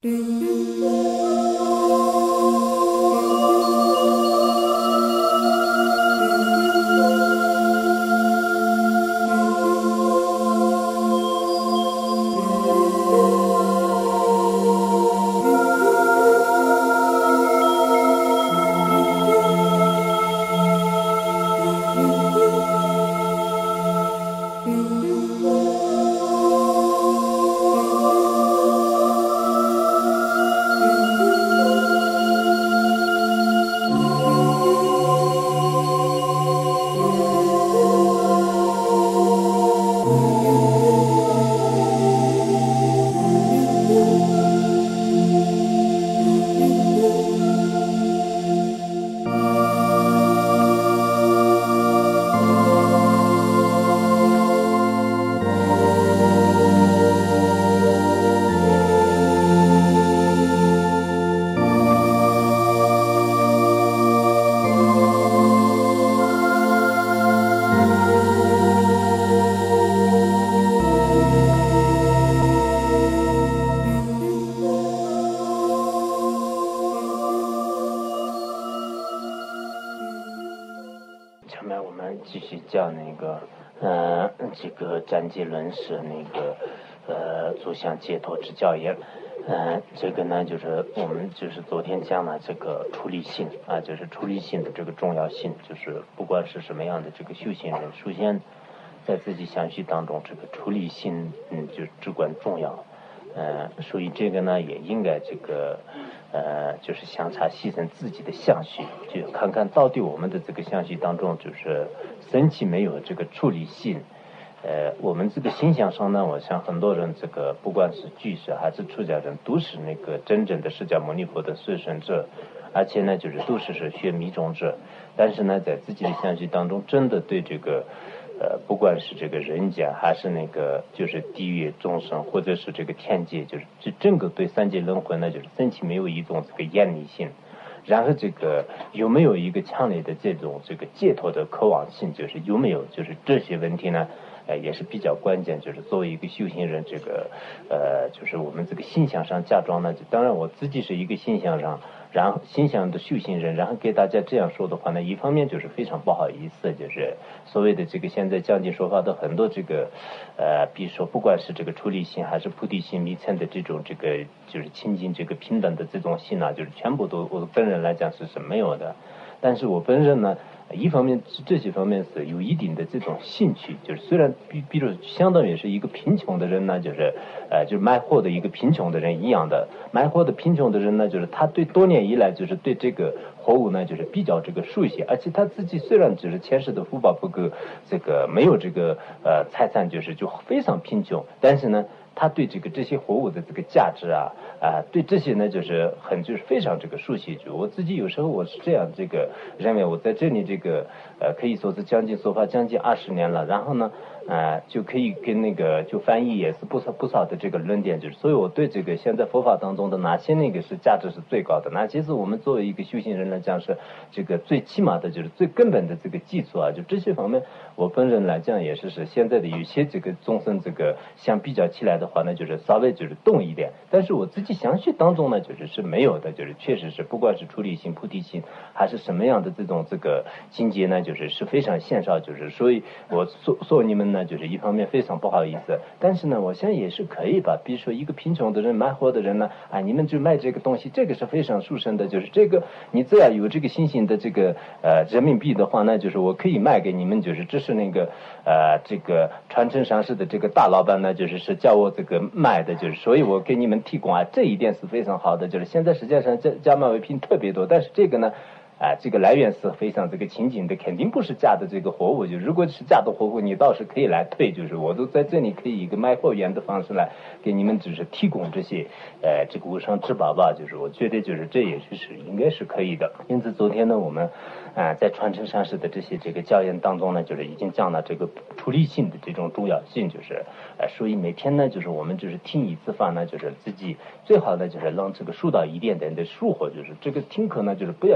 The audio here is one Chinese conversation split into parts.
下面我们继续讲那个，这个占基论是那个，走向解脱之教言。这个呢，就是我们就是昨天讲了这个出离心啊，就是出离心的这个重要性，就是不管是什么样的这个修行人，首先在自己相续当中，这个出离心，就至关重要。所以这个呢，也应该这个，就是详查细审自己的相续，就看看到底我们的这个相续当中，就是升起没有这个出离心。我们这个心想上呢，我想很多人这个不管是居士还是出家人，都是那个真正的释迦牟尼佛的随顺者，而且呢，就是都是学密宗者。但是呢，在自己的相续当中，真的对这个。不管是这个人间还是那个就是地狱众生，或者是这个天界，就是这整个对三界轮回呢，就是升起没有一种这个厌离性，然后这个有没有一个强烈的这种这个解脱的渴望性，就是有没有就是这些问题呢？也是比较关键，就是作为一个修行人，这个就是我们这个心想上假装呢，当然我自己是一个心想上，然后心想的修行人，然后给大家这样说的话呢，一方面就是非常不好意思，就是所谓的这个现在讲经说法的很多这个比如说不管是这个出离心还是菩提心弥参的这种这个就是亲近这个平等的这种心啊，就是全部都我本人来讲是没有的，但是我本人呢。一方面这些方面是有一定的这种兴趣，就是虽然比如相当于是一个贫穷的人呢，就是就是卖货的一个贫穷的人一样的，卖货的贫穷的人呢，就是他对多年以来就是对这个货物呢就是比较这个熟悉，而且他自己虽然就是前世的福报不够，这个没有这个财产就非常贫穷，但是呢。他对这些货物的这个价值啊，对这些呢就是非常这个熟悉。就我自己有时候我是这样这个认为，我在这里这个可以说是将近20年了，然后呢就可以跟那个就翻译也是不少的这个论点，就是所以我对这个现在佛法当中的哪些那个是价值是最高的，哪些是我们作为一个修行人来讲是这个最起码的就是最根本的这个基础啊，就这些方面我本人来讲也是现在的有些这个众生这个相比较起来的话呢，就是稍微就是动一点，但是我自己详细当中呢是没有的，就是确实是不管是出离心菩提心还是什么样的这种这个境界呢，是非常线上，所以我说你们呢就是一方面非常不好意思，但是呢我想也是可以吧，比如说一个贫穷的人卖货的人呢，你们就卖这个东西，这个是非常殊胜的，就是这个你只要有这个新型的这个人民币的话呢，就是我可以卖给你们，就是这是那个这个传承上市的这个大老板呢，是叫我这个卖的，所以我给你们提供这一点是非常好的，现在实际上假冒伪品特别多，但是这个呢这个来源是非常这个亲近的，肯定不是假的这个货物，如果是假的货物你倒是可以来退，我都在这里可以一个卖货员的方式来给你们提供这些这个无上之宝吧，我觉得这也应该是可以的。因此昨天呢我们在传承上市的这些这个教研当中呢，已经讲了这个出离心的这种重要性，所以每天呢我们听一次法呢，自己最好呢让这个疏导一点点的疏忽，这个听课呢不要当一个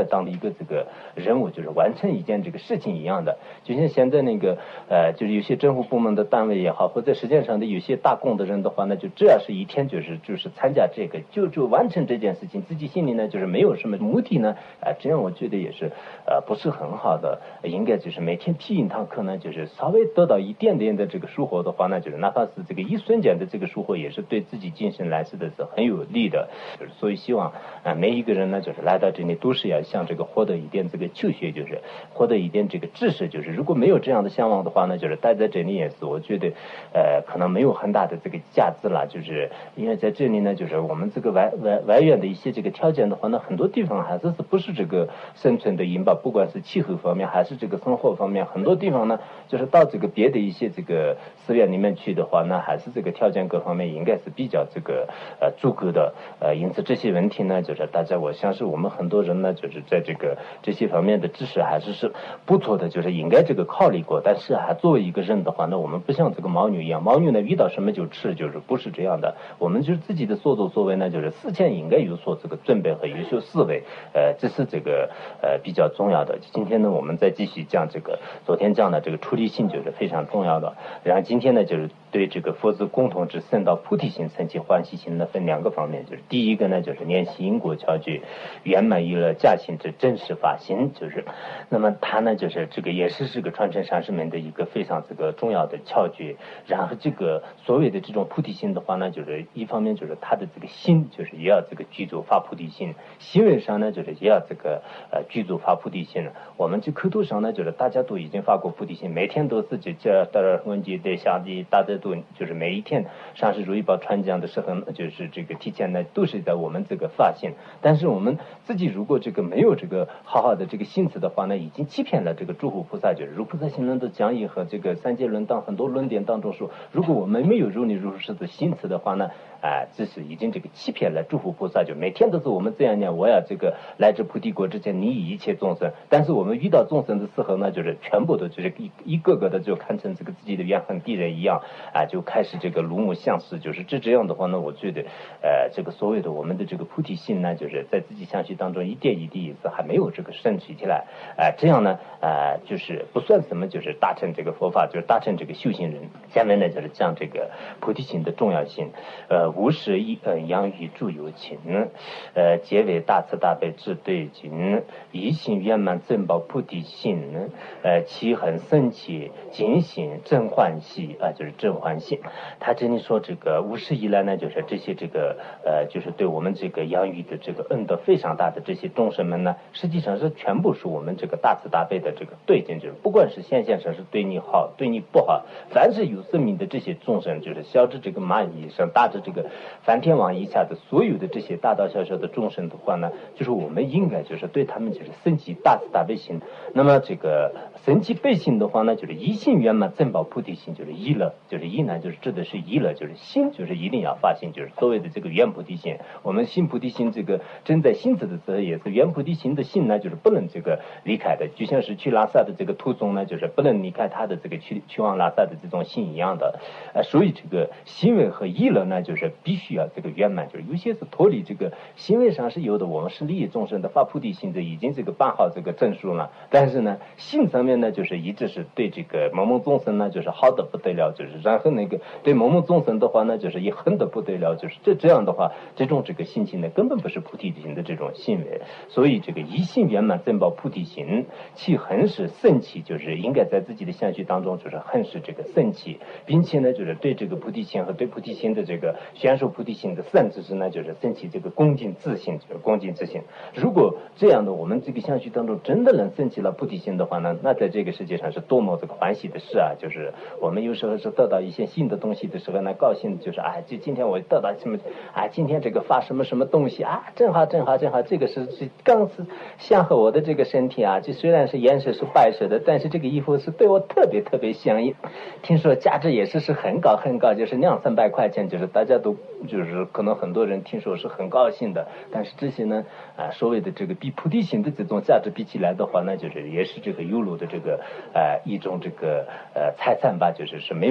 个任务，就是完成一件这个事情一样的。就像现在那个就是有些政府部门的单位也好，或者实际上的有些打工的人的话呢，就只要是一天就是参加这个，就完成这件事情，自己心里呢就是没有什么目的呢，这样我觉得也是不是很好的。应该就是每天听一堂课呢，就是稍微得到一点点的这个收获的话呢，就是哪怕是这个一瞬间的这个收获，也是对自己精神来说的是很有利的。就是所以希望每一个人呢，就是来到这里都是要像这个获得一点这个求学，就是获得一点这个知识。就是如果没有这样的向往的话呢，就是待在这里也是我觉得可能没有很大的这个价值了。就是因为在这里呢，就是我们这个外院的一些这个条件的话呢，很多地方还是不是这个生存的引爆，不管是气候方面还是这个生活方面，很多地方呢，就是到这个别的一些这个寺院里面去的话呢，还是这个条件各方面应该是比较这个足够的。因此这些问题呢，就是大家我相信我们很多人呢，就是在这些方面的知识还是不错的，就是应该这个考虑过。但是作为一个人的话呢，我们不像这个牦牛一样，牦牛呢遇到什么就吃，就是不是这样的。我们就是自己的所作所为呢，就是事前应该有所这个准备和有所思维，这是这个比较重要的。今天呢，我们再继续讲这个昨天讲的这个出离心，就是非常重要的。然后今天呢，就是对这个佛子共同之生到菩提心、升起欢喜心呢，分两个方面。就是第一个呢，就是练习因果巧具，圆满娱乐假心之真实法心。就是那么它呢，就是这个也是个传承上师门的一个非常这个重要的窍诀。然后这个所谓的这种菩提心的话呢，就是一方面就是他的这个心，就是也要这个具足发菩提心；行为上呢，就是也要这个具足发菩提心。我们这口头上呢，就是大家都已经发过菩提心，每天都是就叫大家问题对下地大家都就是每一天上师如意宝传讲的时候，就是这个提前呢都是在我们这个发心。但是我们自己如果这个没有这个好好的这个心思的话呢，已经欺骗了这个诸佛菩萨。就是如菩萨行论的讲义和这个三界论当很多论点当中说，如果我们没有如理如实的心思的话呢，这是已经这个欺骗了诸佛菩萨。就每天都是我们这样念，我要这个来至菩提国之前，你以一切众生。但是我们遇到众生的时候呢，就是全部都就是一个个的就看成这个自己的怨恨敌人一样，就开始这个辱没相视。就是这样的话呢，我觉得这个所谓的我们的这个菩提心呢，就是在自己相续当中一点一滴也是还没有这个升起起来。这样呢就是不算什么，就是达成这个佛法，就是达成这个修行人。下面呢就是讲这个菩提心的重要性。无始养育诸有情，皆为大慈大悲智对境，一心圆满珍宝菩提心，其恒生起警醒真欢喜就是真欢喜。他这里说这个无始以来呢，就是这些这个就是对我们这个养育的这个恩德非常大的这些众生们呢，实际上是全部是我们这个大慈大悲的这个对境。就是不管是现上是对你好对你不好，凡是有生命的这些众生，就是小至这个蚂蚁以上，大至这个梵天王以下的所有的这些大大小小的众生的话呢，就是我们应该就是对他们就是升起大慈大悲心。那么这个升起悲心的话呢，就是一心圆满珍宝菩提心，就是一乐，就是一呢就是指的是一乐，就是心就是一定要发心，就是所谓的这个圆菩提心。我们心菩提心这个正在心子的时候，也是圆菩提心的心呢，就是不能这个离开的，就像是去拉萨的这个途中呢，就是不能离开他的这个去往拉萨的这种心一样的。所以这个行为和意乐呢，就是必须要这个圆满。就是有些是脱离这个行为上是有的，我们是利益众生的发菩提心的，已经这个办好这个证书了。但是呢，性上面呢，就是一直是对这个某某众生呢，就是好的不得了，就是然后那个对某某众生的话呢，就是也恨的不得了，就是这样的话，这种这个心情呢，根本不是菩提心的这种行为。所以这个一心圆满珍宝菩提心，其恒是升起，就是应该在自己的相续当中，就是恒是这个升起，并且呢，就是对这个菩提心和对菩提心的这个宣说菩提心的善知识呢，就是升起这个恭敬自信，就是恭敬自信。如果这样的我们这个相续当中真的能升起了菩提心的话呢，那在这个世界上是多么这个欢喜的事啊！就是我们有时候是得到一些新的东西的时候呢，高兴就是就今天我得到什么今天这个发什么什么东西正好，这个是刚是相合我的这个身体这虽然是颜色是白色的，但是这个衣服是对我特别特别相应。听说价值也是很高，就是200-300块钱，就是大家都就是可能很多人听说是很高兴的。但是这些呢所谓的这个比菩提心的这种价值比起来的话呢，就是也是这个有漏的这个一种这个财产吧，就是没有任何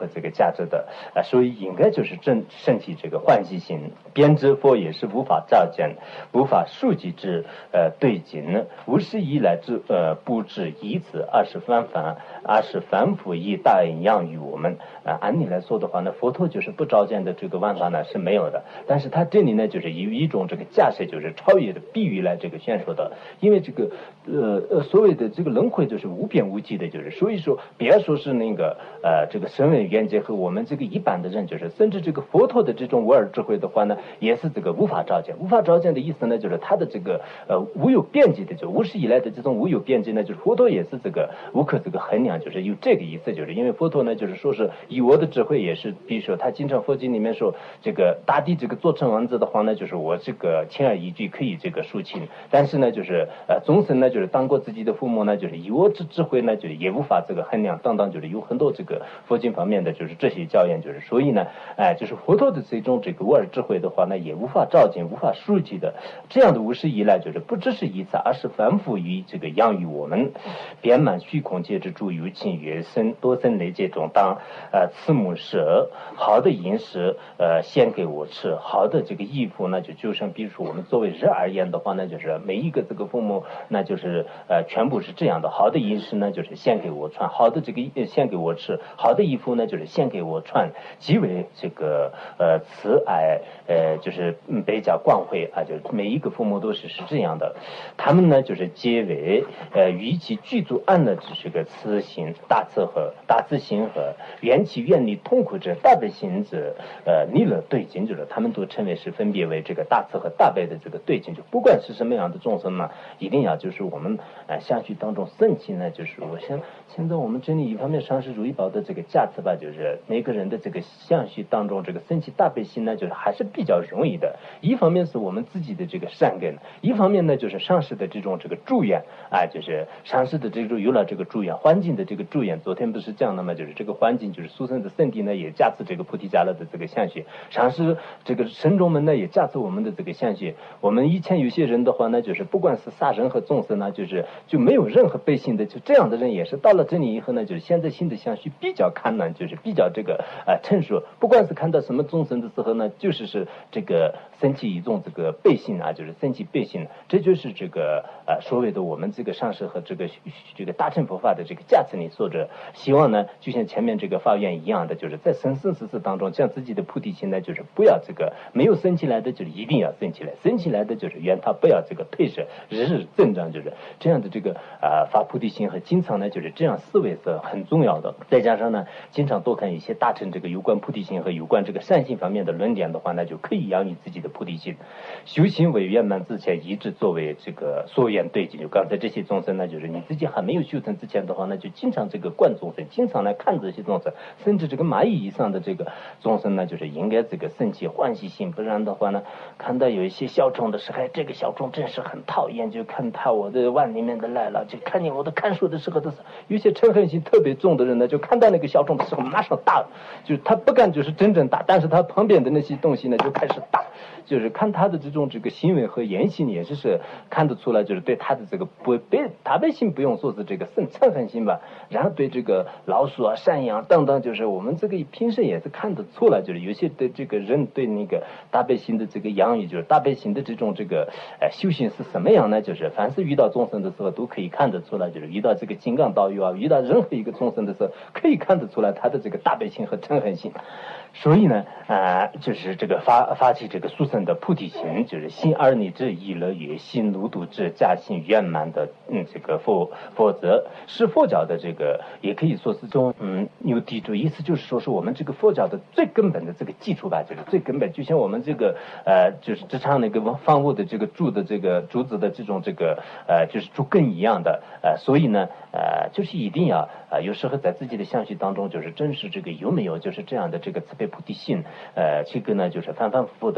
和这个价值的所以应该就是升起这个欢喜心。编织佛也是无法照见，无法数计之对境，无始以来之不知以此，而是反复以大养于我们按理来说的话呢，佛陀就是不照见的这个万法呢是没有的，但是他这里呢就是以一种这个架势，就是超越的比喻来这个宣说的。因为这个所谓的这个轮回就是无边无际的，就是所以说别说是那个这个声闻缘觉和我们这个一般的人，就是甚至这个佛陀的这种无二智慧的话呢，也是这个无法照见。无法照见的意思呢，就是他的这个无有边际的，就无始以来的这种无有边际呢，就是佛陀也是这个无可这个衡量，就是有这个意思。就是因为佛陀呢，就是说是以我的智慧也是，比如说他经常佛经里面说这个大地这个做成王子的话呢，就是我这个轻而易举可以这个抒情，但是呢就是众生呢就是当过自己的父母呢，就是以我之智慧呢就是也无法这个衡量，就是有很多这个佛经方面的就是这些教言，就是所以呢就是佛陀的这种这个无二智慧的话呢，也无法照见，无法数计的。这样的无始以来就是不只是一次，而是反复于这个养育我们，遍满虚空界之诸有情缘生多生累劫中，当慈母舍好的饮食献给我吃，好的这个衣服呢就像比如说我们作为人而言的话呢，就是每一个这个父母那就是全部是这样的，好的饮食呢就是献给我穿，好的这个献给我吃，好的衣服呢就是献给我穿，极为这个慈爱就是比较光辉就每一个父母都是这样的。他们呢就是皆为与其具足安乐之这个慈心大慈心和缘起愿离痛苦者大悲心者离了对境，就是他们都称为是分别为这个大慈和大悲的这个对境。就不管是什么样的众生呢，一定要就是我们相续当中升起呢，就是我想现在我们真理一方面上是如意宝的这个价值吧，就是每个人的这个相续当中这个升起大悲心呢，就是还是比较容易的。一方面是我们自己的这个善根，一方面呢就是上师的这种这个助愿就是上师的这种有了这个助愿，环境的这个助愿。昨天不是讲的吗？就是这个环境就是殊胜的圣地呢也加持这个菩提伽罗的这个相续，上师这个神众们呢也加持我们的这个相续。我们以前有些人的话呢，就是不管是杀人和众生呢，就没有任何悲心的，就这样的人也是到了这里以后呢，就是现在新的相续比较堪难，就是比较这个成熟。不管是看到什么众生的时候呢，就是这个升起一种这个悲心就是升起悲心，这就是这个所谓的我们这个上师和这个大乘佛法的这个价值里说着，希望呢就像前面这个发愿一样的，就是在生生死死当中，将自己的菩提心呢，就是不要这个没有升起来的，就是一定要升起来，升起来的就是愿他不要这个退舍，日日增长，就是这样的这个发菩提心和经常呢就是这样思维是很重要的。再加上呢，经常多看一些大乘这个有关菩提心和有关这个善心方面的论点的话呢，就可以养育自己的菩提心。修行为圆满之前，一直作为这个所缘对境。就刚才这些众生呢，就是你自己还没有修成之前的话呢，就经常这个观众生，经常来看这些众生，甚至这个蚂蚁以上的这个众生呢，就是应该这个升起欢喜心。不然的话呢，看到有一些小众的时候，这个小众真是很讨厌，就看他我的碗里面的来了，就看见我的看书的时候的时候，有些嗔恨心特别重的人呢，就看到那个小众的时候马上打，就是他不敢就是真正打，但是他旁边的那些东西呢就开始打，就是看他的这种这个行为和言行也是看得出来，就是对他的这个不被大悲心不用说是这个嗔恨心吧，然后对这个老鼠山羊等等，就是我们这个平时也是看得出来，就是有些对这个人对那个大悲心的这个养育，就是大悲心的这种这个修行是什么样呢？就是凡是遇到众生的时候都可以看得出来，就是遇到这个金刚道友遇到任何一个众生的时候，可以看得出来他的这个大悲心和嗔恨心。所以呢就是这个发起这个殊胜的菩提心，就是心而立之意乐也，心如度之加心圆满的这个佛则，是佛教的这个也可以说是中有地主，意思就是说是我们这个佛教的最根本的这个基础吧，就是最根本，就像我们这个就是职场那个房屋的这个柱的这个竹子的这种这个就是竹根一样的所以呢就是一定要有时候在自己的相续当中，就是真是这个有没有就是这样的这个慈悲菩提心这个呢就是反反复复的观察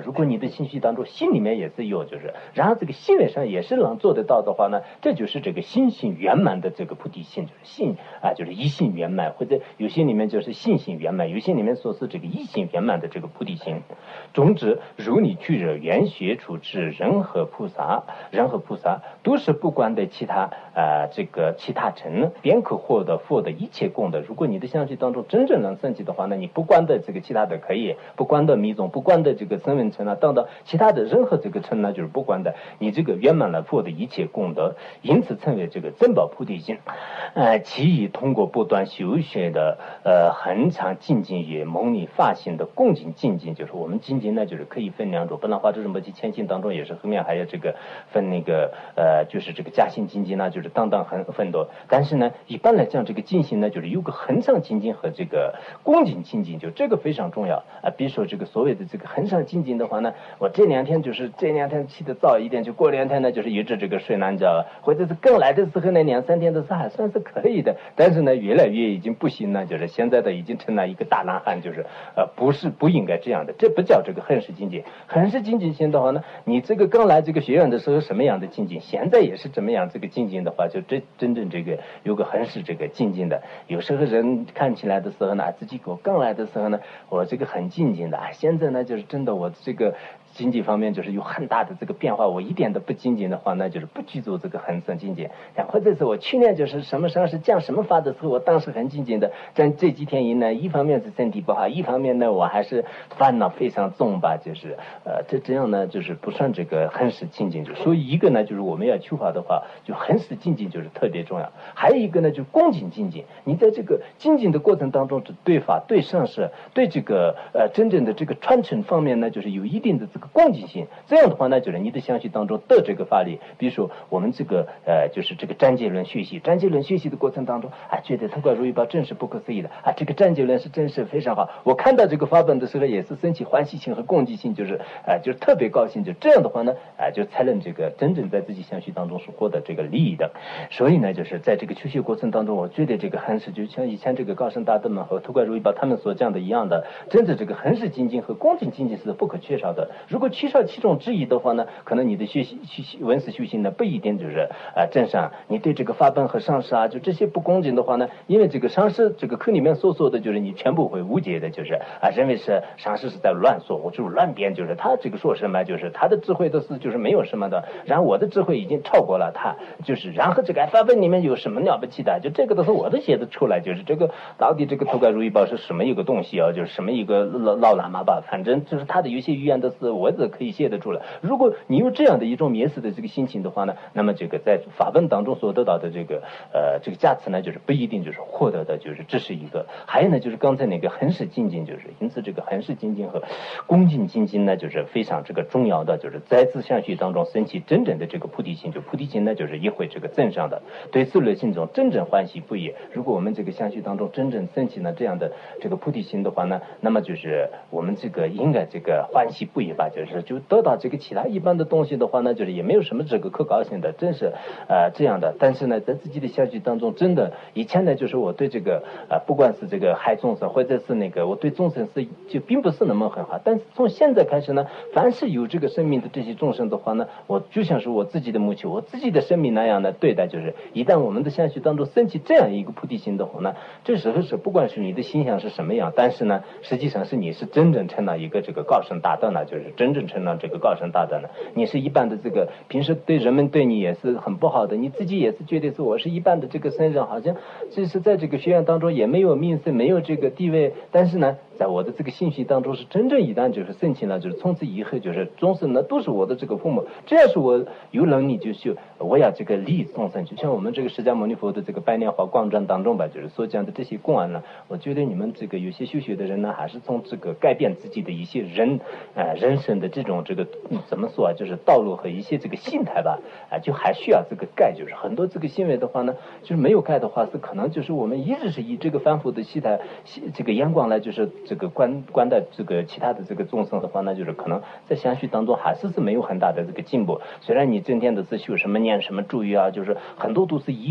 如果你的心绪当中心里面也是有，就是然后这个行为上也是能做得到的话呢，这就是这个心性圆满的这个菩提心，就是性就是一性圆满，或者有些里面就是性性圆满，有些里面说是这个一性圆满的这个菩提心。总之，如你去者缘学处至任何菩萨都是不管的其他这个其他尘，便可获得佛的一切功德。如果你的相续当中真正能升起的话，那你不管的这个其他的可以，不管的密宗，不管的这个声闻尘等等其他的任何这个尘呢，就是不管的你这个圆满了佛的一切功德，因此称为这个珍宝菩提心。其以通过不断修学的恒常精进与牟尼发心的共进精进，就是我们精进呢就是可以分两种，不然华智仁波切谦信当中也是后面还有这个分那个就是这个加行精进呢，就是等等很多。但是呢一般来讲这个精进呢就是有个恒常精进和这个共进精进，就这个非常重要比如说这个所谓的这个恒常精进的话呢，我这两天起得早一点，就过2天呢就是一直这个睡懒觉，或者是更来的时候呢2-3天的时候还算是可以的，但是呢越来越已经不行了，就是现在的已经成了一个大懒汉，就是不应该这样的，这不叫这个恒时精进。恒时精进性的话呢，你这个刚来这个学院的时候什么样的精进，现在也是怎么样这个精进的话，就真正这个有个恒时这个精进的。有时候人看起来的时候呢，自己我刚来的时候呢，我这个很精进的，现在呢就是真的我这个经济方面就是有很大的这个变化，我一点都不精进的话，那就是不去做这个恒生精进。或者是我去年就是什么上是降什么法的时候，我当时很精进的，但这几天呢，一方面是身体不好，一方面呢我还是烦恼非常重吧，就是这样呢就是不算这个恒时精进。所以一个呢就是我们要求法的话，就恒时精进就是特别重要。还有一个呢就是恭敬精进，你在这个精进的过程当中，对法对上师对这个真正的这个传承方面呢，就是有一定的这个恭敬心。这样的话呢，就是你的相续当中的这个法力，比如说我们这个就是这个占戒论学习的过程当中觉得特怪如意宝真是不可思议的这个占戒论是真是非常好。我看到这个法本的时候也是升起欢喜心和恭敬心，就是特别高兴。就这样的话呢就才能这个真正在自己相续当中所获得这个利益的。所以呢就是在这个求学过程当中，我觉得这个恒时就像以前这个高僧大德们和特怪如意宝他们所讲的一样的，真的这个恒时精进和恭敬精进是不可缺少的。如果缺少其中之一的话呢，可能你的文思修行呢不一定就是正上。你对这个法本和上师就这些不恭敬的话呢，因为这个上师这个课里面所说的就是你全部会误解的，就是认为是上师是在乱说，我就是乱编，就是他这个说什么就是他的智慧都是就是没有什么的，然后我的智慧已经超过了他，就是然后这个法本里面有什么了不起的，就这个都是我都写得出来，就是这个到底这个头盖如意宝是什么一个东西就是什么一个老喇嘛吧，反正就是他的有些语言都是我都可以写得出来。如果你有这样的一种蔑视的这个心情的话呢，那么这个在法本当中所得到的这个价值呢，就是不一定就是获得的，就是这是一个。还有呢就是刚才那个恒时精进，就是因此这个恒时精进和恭敬精进呢就是非常这个重要的，就是在自相续当中升起真正的这个菩提心。就菩提心呢就是一会这个增上的，对自律心中真正欢喜不已。如果我们这个相续当中真正升起了这样的这个菩提心的话呢，那么就是我们这个应该这个欢喜不已吧，就得到这个其他一般的东西的话呢，就是也没有什么这个可高兴的，真是这样的。但是呢在自己的相续当中，真的以前呢就是我对这个不管是这个害众生或者是那个我对众生是就并不是那么很好，但是从现在开始呢，凡是有这个生命的这些众生的话呢，我就像是我自己的母亲我自己的生命那样的对待。就是一旦我们的相续当中升起这样一个菩提心的话呢，这时候是不管是你的心想是什么样，但是呢实际上是你是真正成了一个这个高僧大德呢，就是真正成了这个高僧大德呢。你是一般的这个平时对人们对你也是很不好的，你自己也是觉得是我是一般的这个僧人，好像就是在这个学院当中也没有名声没有这个地位，但是呢在我的这个信息当中是真正一旦就是升起了，就是从此以后就是终身呢都是我的这个父母，这要是我有能力就是我要这个利益众生。就像我们这个释迦牟尼佛的这个百年华光传当中吧，就是所讲的这些公案呢，我觉得你们这个有些修学的人呢，还是从这个改变自己的一些人生的这种这个怎么说就是道路和一些这个心态吧就还需要这个改。就是很多这个行为的话呢，就是没有改的话，是可能就是我们一直是以这个反复的心态这个眼光来就是这个观待这个其他的这个众生的话呢，就是可能在相续当中还是没有很大的这个进步。虽然你整天的是修什么念什么注意就是很多都是以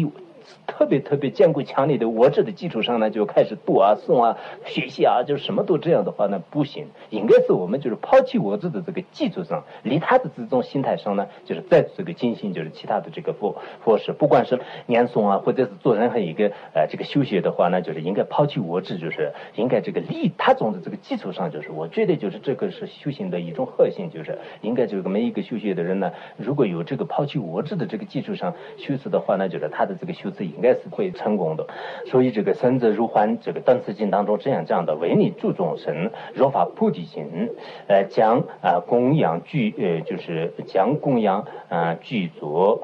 特别坚固强烈的我执的基础上呢，就开始读啊、诵啊、学习啊，就什么都这样的话呢，不行。应该是我们就是抛弃我执的这个基础上，离他的这种心态上呢，就是在这个进行就是其他的这个佛事，不管是念诵啊，或者是做任何一个这个修学的话呢，就是应该抛弃我执，就是应该这个立他种的这个基础上，就是我觉得就是这个是修行的一种核心，就是应该这个每一个修学的人呢，如果有这个抛弃我执的这个基础上修持的话呢，就是他的这个修持应该是会成功的。所以这个生者如幻这个等次经当中这样的，为你注众生若发菩提心，将供养就是将供养具足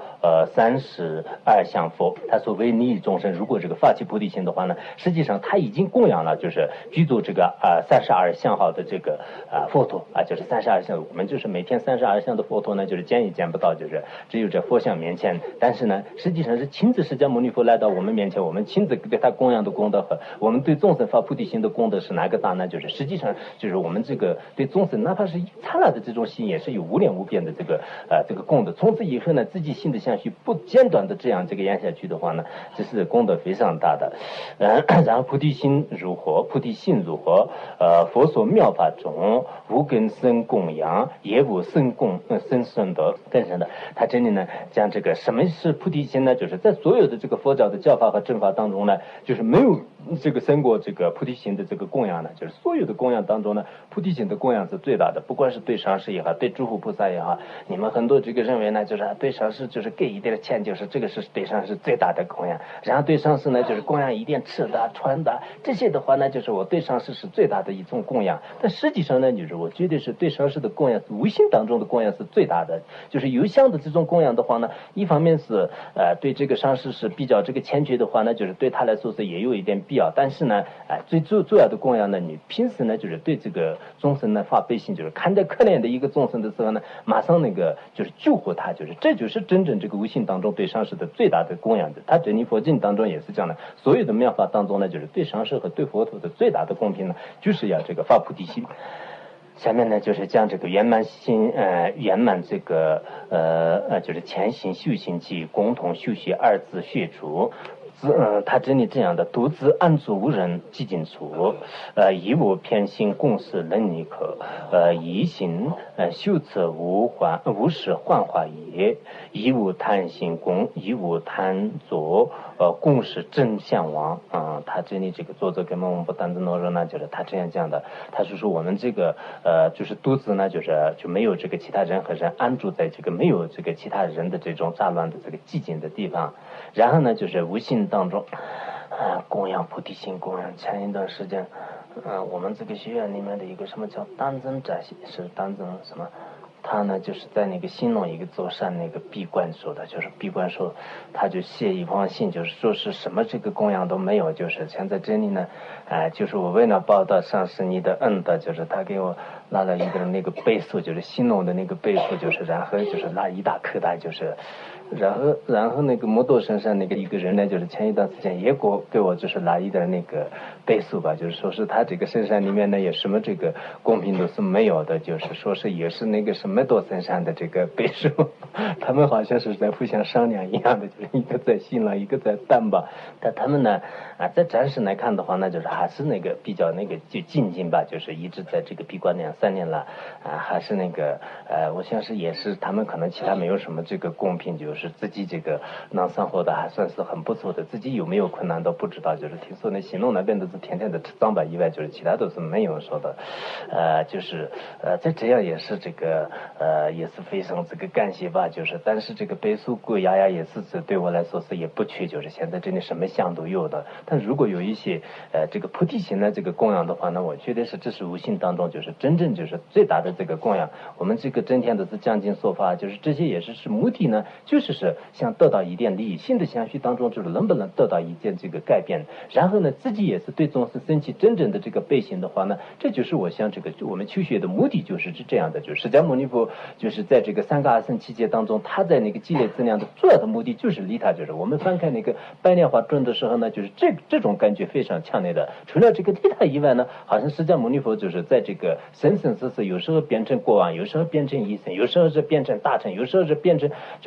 32相佛。他说为你众生如果这个发起菩提心的话呢，实际上他已经供养了就是具足这个32相好的这个佛陀就是32相。我们就是每天32相的佛陀呢，就是见也见不到，就是只有这佛像面前，但是呢实际上是亲自释迦牟尼佛来到我们面前，我们亲自对他供养的功德和我们对众生发菩提心的功德是哪个大呢？就是实际上就是我们这个对众生哪怕是一刹那的这种心也是有无量无边的这个功德。从此以后呢，自己心的相续不间断的这样这个演下去的话呢，这是功德非常大的。然后菩提心如何？菩提心如何？佛所妙法中无根生供养，也无生生德更深的。他这里呢讲这个什么是菩提心呢？就是在所有的这个佛教的教法和正法当中呢，就是没有这个生过这个菩提心的这个供养呢，就是所有的供养当中呢，菩提心的供养是最大的。不管是对上师也好，对诸佛菩萨也好，你们很多这个认为呢，就是对上师就是给一点钱，就是这个是对上师最大的供养。然后对上师呢，就是供养一点吃的、穿的，这些的话呢，就是我对上师是最大的一种供养。但实际上呢，就是我觉得是对上师的供养，无形当中的供养是最大的。就是有相的这种供养的话呢，一方面是对这个上师是比较这个谦虚的话呢，就是对他来说是也有一点必要。但是呢，最主要的供养呢，你平时呢就是对这个众生呢发悲心，就是看着可怜的一个众生的时候呢，马上那个就是救活他，就是这就是真正这个无形当中对上师的最大的供养的。他真理佛经当中也是这样的，所有的妙法当中呢，就是对上师和对佛陀的最大的公平呢，就是要这个发菩提心。下面呢就是将这个圆满心圆满这个就是前行修行及共同修习二字学出。他这里这样的独自安住无人寂静处，以我偏心共事能尼可，一心修持无始幻化也，以无贪心共，以无贪着共是真相王。他这里这个作者跟我们不单子诺说呢，就是他这样讲的，他是说我们这个就是独自呢，就没有这个其他人和人安住在这个没有这个其他人的这种杂乱的这个寂静的地方，然后呢就是无心当中供养菩提心供养。前一段时间我们这个学院里面的一个什么叫丹增斋是丹增什么，他呢就是在那个新弄一个舟山那个闭关说的，就是闭关说他就写一封信，就是说是什么这个供养都没有，就是现在这里呢就是我为了报答上师你的恩德，就是他给我拿了一个那个倍数，就是新弄的那个倍数，就是然后就是拿一大颗的，就是然后那个摩多身上那个一个人呢，就是前一段时间也给我就是拿一点那个倍数吧，就是说是他这个深山里面呢也什么这个公平都是没有的，就是说是也是那个什么多深山的这个倍数，他们好像是在互相商量一样的，就是一个在新了，一个在淡吧。但他们呢在暂时来看的话呢，就是还是那个比较那个就静静吧，就是一直在这个闭关2-3年了还是那个我想是也是他们可能其他没有什么这个公平，就是自己这个能生活的还算是很不错的，自己有没有困难都不知道，就是听说那新弄那边都是天天的吃脏吧以外，就是其他都是没有说的就是在这样也是这个也是非常这个感谢吧，就是但是这个倍数贵呀也是对我来说是也不缺，就是现在真的什么香都有的。但如果有一些这个菩提心的这个供养的话呢，我觉得是这是无形当中就是真正就是最大的这个供养。我们这个整天都是讲经说法，就是这些也是目的呢，就是想得到一点利益，新的相续当中就是能不能得到一件这个改变，然后呢自己也是对众生升起真正的这个悲心的话呢，这就是我想这个我们求学的目的就是这样的，就是释迦牟尼佛就是在这个三个阿僧祇劫当中，他在那个积累资粮的主要的目的就是利他，就是我们翻开那个白莲花传的时候呢，就是这种感觉非常强烈的。除了这个利他以外呢，好像释迦牟尼佛就是在这个生生世世，有时候变成国王，有时候变成医生，有时候是变成大臣，有时候是变成这个什么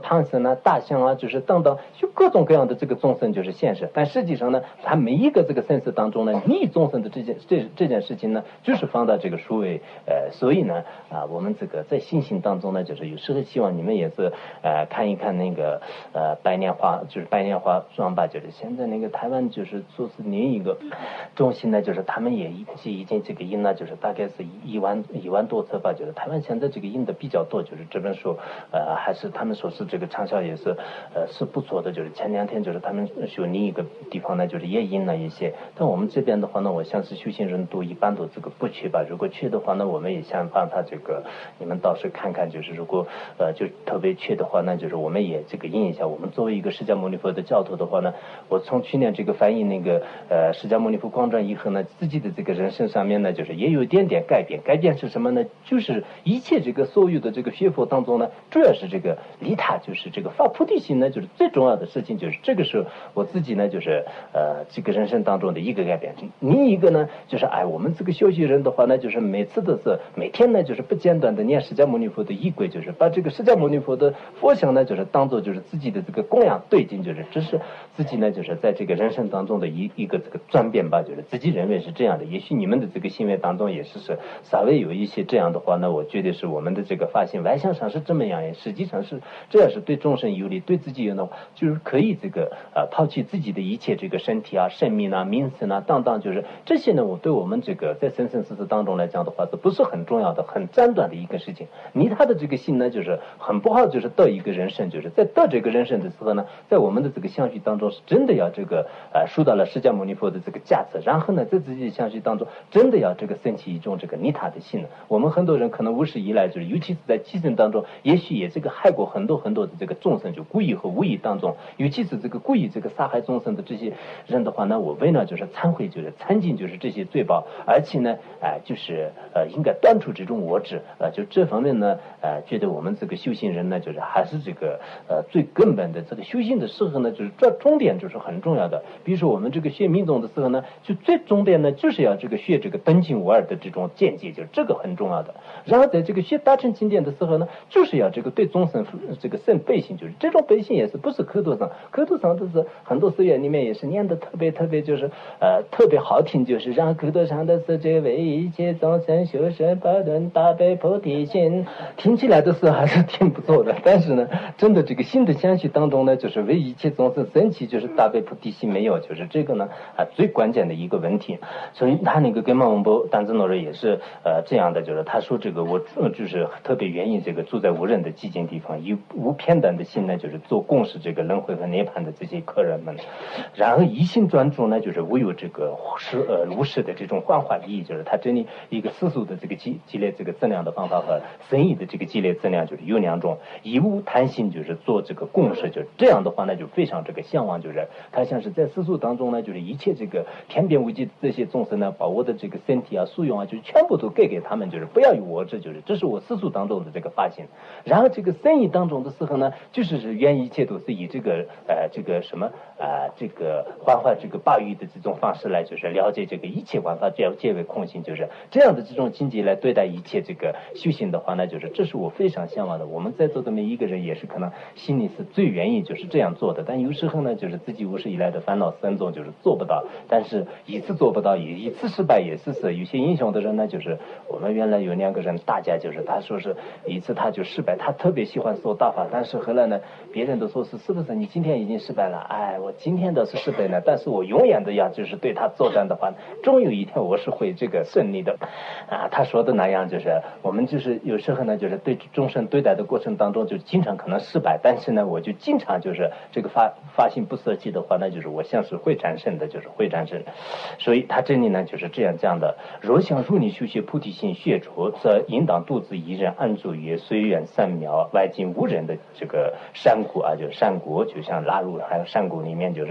唐僧啊、大象啊，就是等等，就各种各样的这个众生就是现实。但实际上呢，他每一个这个生死当中呢，利众生的这件事情呢，就是放到这个书位。所以呢，我们这个在信心当中呢，就是有时候希望你们也是看一看那个白莲花，就是白莲花双吧，就是现在那个台湾就是说是另一个中心呢，就是他们也已经这个印呢，就是大概是一万多册吧，就是台湾现在这个印的比较多，就是这本书还是他们说是这个畅销也是是不错的，就是前2天就是他们说另一个地方呢，就是也印了一些，但我们这边的话呢，我像是修行人都一般都这个不去吧，如果去的话呢，我们也想帮他这个你们到时看看，就是如果就特别去的话，那就是我们也这个印一下。我们作为一个释迦牟尼佛的教徒的话呢，我从去年这个翻译那个释迦牟尼佛光传以后呢，自己的这个人生上面呢，就是也有一点点改变。改变是什么呢？就是一切这个所有的这个学佛当中呢，主要是这个利他，就是这个发菩提心呢，就是最重要的事情。就是这个是我自己呢，就是这个人生当中的一个改变。另一个呢，就是我们这个修行人的话呢，就是每次都是每天呢，就是不间断的念释迦牟尼佛的仪轨，就是把这个释迦牟尼佛的佛像呢，就是当做就是自己的这个供养对境，就是这是自己呢，就是在这个人生当中的一个这个转变吧，就是自己认为是这样的。也许你们的这个行为当中也是稍微有一些这样的话呢，我觉得是我们的这个发现外向上是这么样，实际上是这样是对众生有利，对自己有呢，就是可以这个抛弃自己的一切这个身体啊、生命啊、名声啊等等，就是这些呢，我对我们这个在生生世世当中来讲的话，这不是很重要的、很简短的一个事情。你他的这个心呢，就是很不好，就是得一个人生，就是在得这个人生的时候呢，在我们的这个相续当中，是真的要这个受到了释迦牟尼佛的这个加持，然后呢，在自己的相续当中，真的要这个升起一种这个利他的心。我们很多人可能无始以来，就是尤其是在寄生当中，也许也这个害过很多很多的这个众生，就故意和无意当中，尤其是这个故意这个杀害众生的这些人的话呢，我为呢就是忏悔，就是参尽就是这些罪报，而且呢，就是应该断除这种我执，就这方面呢，觉得我们这个修行人呢，就是还是这个最根本的这个修行的时候呢，就是这重点就是很重要的。比如说我们这个学密宗的时候呢，就最重点呢就是要这个学这个等尽无二的这种见解，就是这个很重要的。然后在这个学大乘经典的时候呢，就是要这个对众生这个生悲心，就是这种悲心也是不是口头上都是很多寺院里面也是念的特别就是特别好听，就是让口头上的是这为一切众生修身不顿大悲菩提心，听起来的时候还是挺不错的。但是呢，真的这个心的相续当中呢，就是为一切众生升起就是大悲菩提心没有，就是这个呢最关键的一个问题。所以他那个跟曼波丹子诺瑞也是这样的，就是他说这个我就是特别愿意这个住在无人的寂静地方，以无偏袒的心呢，就是做共识这个轮回和涅槃的这些客人们，然后一心专注呢，就是无有这个如实的这种幻化利益，就是他这里一个世俗的这个积累这个质量的方法和生意的这个积累质量，就是有2种，以无贪心就是做这个共识，就是这样的话呢，就非常这个向往，就是他像是在世俗当中呢，就是一切这个天边无际这些众生呢，把我的这个身体啊、素用啊，就是全部都给他们，就是不要有我执，就是这是我世俗当中的这个发心。然后这个生意当中的时候呢，就是愿一切都是以这个这个什么这个幻化这个霸欲的这种方式来，就是了解这个一切万法皆为空性，就是这样的这种境界来对待一切这个修行的话呢，就是这是我非常向往的。我们在座的每一个人也是可能心里是最愿意就是这样做的，但有时候呢，就是自己无始以来的烦恼深重，就是做不到。但是一次做不到，也一次失败也是有些英雄的人呢，就是我们原来有2个人，大家就是他说是一次他就失败，他特别喜欢说大法，但是后来呢，别人都说是不是你今天已经失败了？我今天倒是失败了，但是我永远的要就是对他作战的话，终有一天我是会这个胜利的。他说的那样，就是我们就是有时候呢，就是对众生对待的过程当中，就经常可能失败，但是呢，我就经常就是这个发心不舍弃的话，那就是我像是会战胜的，就是会战胜。所以他这里呢就是这样的：若想入你修学菩提心学处，则应当独自一人安住于随缘三苗外境无人的这个山谷啊，就山谷，就像拉入还有山谷里面就是。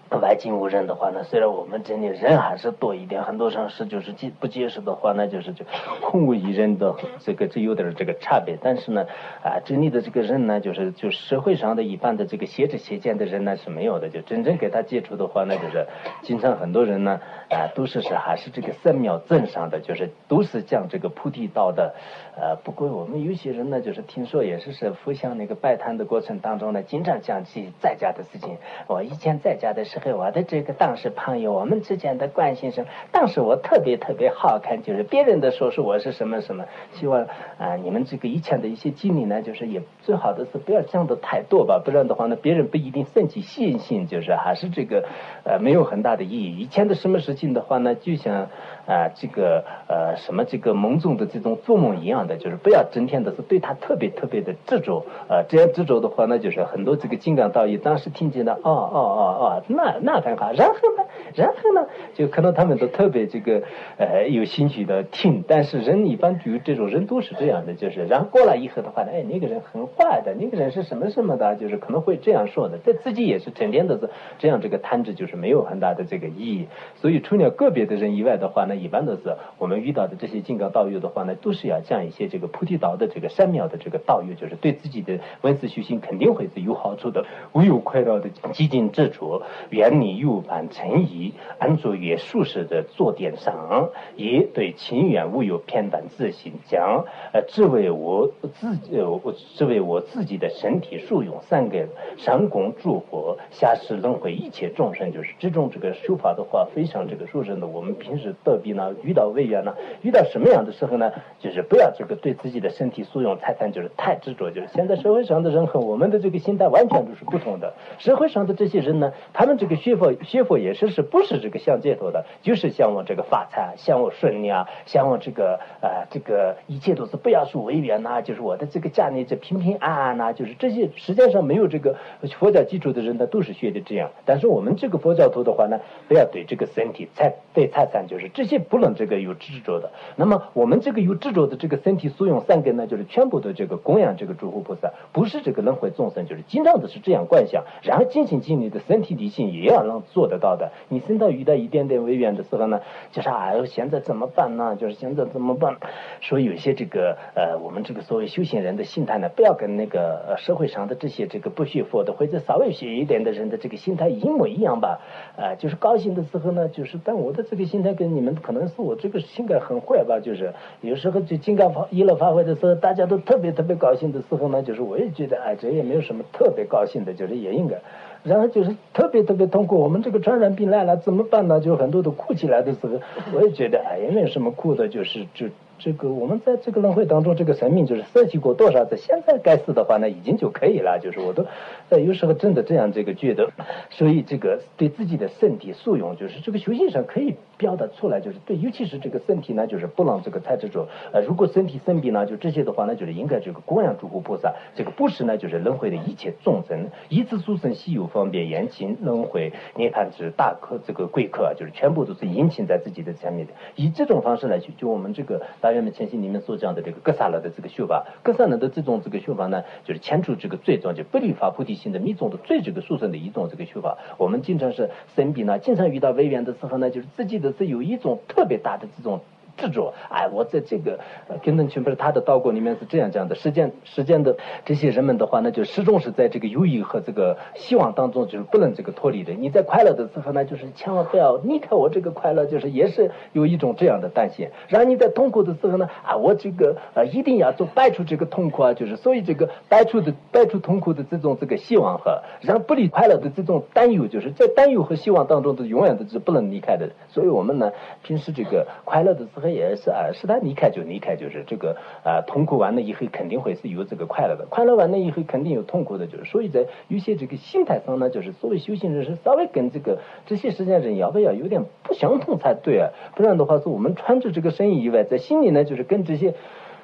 外境无人的话呢，虽然我们这里人还是多一点，很多城市就是不接受的话呢，就空无一人的这有点这个差别。但是呢，这里的这个人呢，就社会上的一般的这个写知写见的人呢是没有的，就真正给他接触的话呢，就是经常很多人呢都是还是这个三秒正上的，就是都是讲这个菩提道的。不过我们有些人呢，就是听说也是互相那个拜谈的过程当中呢，经常讲起在家的事情。我以前在家的时候，我的这个当时朋友，我们之间的关系是，当时我特别特别好看，就是别人的说我是什么什么。希望你们这个以前的一些经历呢，就是也最好的是不要讲的太多吧，不然的话呢，别人不一定升起信心，就是还是这个没有很大的意义。以前的什么事情的话呢，就像这个什么这个梦中的这种做梦一样的，就是不要整天的是对他特别特别的执着。这样执着的话呢，就是很多这个金刚道义当时听见的那很好，然后呢，就可能他们都特别这个有兴趣的听。但是人一般对于这种人都是这样的，就是然后过来以后的话呢，那个人很坏的，那个人是什么什么的，就是可能会这样说的，对自己也是整天的是这样这个谈着，就是没有很大的这个意义。所以除了个别的人以外的话呢，一般都是我们遇到的这些金刚道友的话呢，都是要讲一些这个菩提道的这个善妙的这个道友，就是对自己的文思修行肯定会是有好处的。无有快乐的激进执着，愿你有般诚意，安坐于舒适的坐垫上，也对情缘无有偏袒自信，将只为我自己的身体受用三个上供诸佛，下施轮回一切众生。就是这种这个修法的话，非常这个殊胜的。我们平时得病呢，遇到违缘呢，遇到什么样的时候呢，就是不要这个对自己的身体所用财产就是太执着。就是现在社会上的人和我们的这个心态完全都是不同的。社会上的这些人呢，他们这个学佛也是不是这个向解脱的，就是向往这个发财，向往顺利啊，向往这个一切都是不要受违缘呐，就是我的这个家里这平平安安呐，就是这些实际上没有这个佛教基础的人呢，都是学的这样。但是我们这个佛教徒的话呢，不要对这个身体对财产，就是这些不能这个有执着的。那么我们这个有执着的这个身体所用三根呢，就是全部的这个供养这个诸佛菩萨，不是这个轮回众生，就是经常的是这样观想，然后尽心尽力的身体力行也要能做得到的。你身到遇到一点点违缘的时候呢，就是现在怎么办呢？就是现在怎么办？所以有些这个我们这个所谓修行人的心态呢，不要跟那个社会上的这些这个不学佛的或者稍微学一点的人的这个心态一模一样吧。就是高兴的时候呢，就是但我的这个心态跟你们可能是我这个性格很坏吧，就是有时候就金刚一乐发挥的时候，大家都特别特别高兴的时候呢，就是我也觉得这也没有什么特别高兴的，就是也应该。然后就是特别特别痛苦，我们这个传染病来了怎么办呢？就很多都哭起来的时候，我也觉得也没有什么哭的，就是这个我们在这个轮回当中，这个生命就是舍弃过多少次，现在该死的话呢，已经就可以了。就是我都有时候真的这样这个觉得，所以这个对自己的身体素用，就是这个修行上可以表达出来，就是对，尤其是这个身体呢，就是不能这个太执着。如果身体生病呢，就这些的话呢，就是应该这个供养诸佛菩萨，这个布施呢，就是轮回的一切众生，以此殊胜稀有方便，延请轮回涅槃之大客这个贵客，就是全部都是殷勤在自己的前面的，以这种方式来去，就我们这个大圆满前行里面所讲的这个格萨勒的这个修法，格萨勒的这种这个修法呢，就是牵出这个最终就不离发菩提心的密宗的最这个殊胜的一种这个修法。我们经常是生病呢，经常遇到违缘的时候呢，就是自己的是有一种特别大的这种执着。我在这个根本全不是他的道果里面是这样讲的，实践的这些人们的话呢，就始终是在这个忧郁和这个希望当中，就是不能这个脱离的。你在快乐的时候呢，就是千万不要离开我这个快乐，就是也是有一种这样的担心。然后你在痛苦的时候呢，我这个一定要做摆出这个痛苦就是所以这个摆出痛苦的这种这个希望和然后不离快乐的这种担忧，就是在担忧和希望当中的永远的是不能离开的。所以我们呢，平时这个快乐的时候也是是他离开就离开，就是这个痛苦完了以后肯定会是有这个快乐的，快乐完了以后肯定有痛苦的，就是所以在有些这个心态上呢，就是作为修行人是稍微跟这些实践人要不要有点不相同才对不然的话是我们穿着这个身衣以外，在心里呢就是跟这些